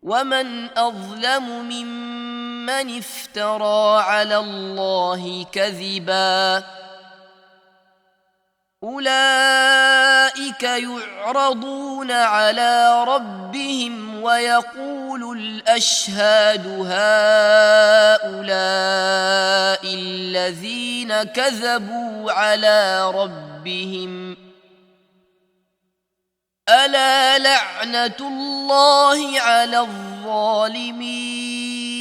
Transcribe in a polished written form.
ومن أظلم ممن افترى على الله كذبا أولئك يعرضون على ربهم ويقول الأشهاد هؤلاء الذين كذبوا على ربهم ألا لعنة الله على الظالمين